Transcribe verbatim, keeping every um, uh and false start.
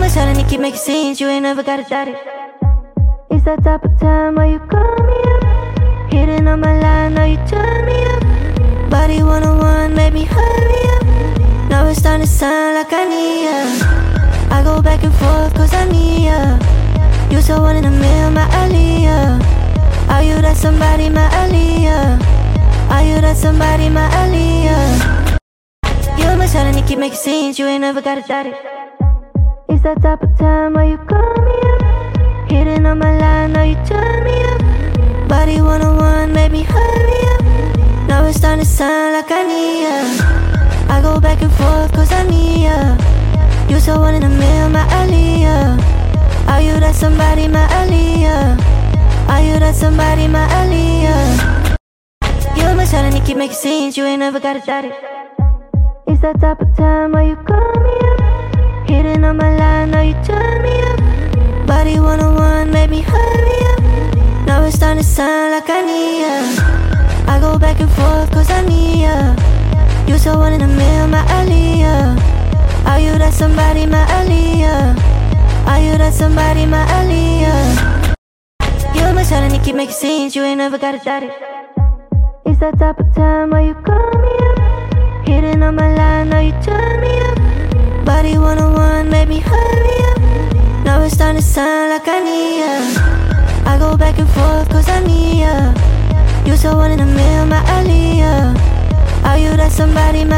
always telling me keep making scenes, you ain't never gotta doubt it. It's that type of time where you call me up, hitting on my line, now you turn me up. Body one oh one, made me hurry up. Now it's starting to sound like I need ya. I go back and forth cause I need ya. You so one in a million, my Aaliyah. Are you that somebody, my Aaliyah? Are you that somebody, my Aaliyah? You always telling me keep making scenes, you ain't never gotta doubt it. It's that type of time where you call me up, hitting on my line, now you turn me up. Body one oh one, made me hurry up. Now it's starting to sound like I need ya. I go back and forth cause I need ya. You so one in a million, my Aaliyah. Are you that somebody, my Aaliyah? Are you that somebody, my Aaliyah? You always telling me keep making scenes, you ain't never gotta doubt it. It's that type of time where you call me up, hitting on my line, now you turn me up. Body one oh one, made me hurry up. Now it's starting to sound like I need ya. I go back and forth cause I need ya. You so one in a million, my Aaliyah. Are you that somebody, my Aaliyah? Are you that somebody, my Aaliyah? You always telling me keep making scenes, you ain't never gotta doubt it. It's that type of time where you call me up, hitting on my line, now you turn me up. Body one oh one, made me hurry up. Now it's starting to sound like I need ya. I go back and forth cause I need ya. You so one in a million, my Aaliyah. Are you that somebody, my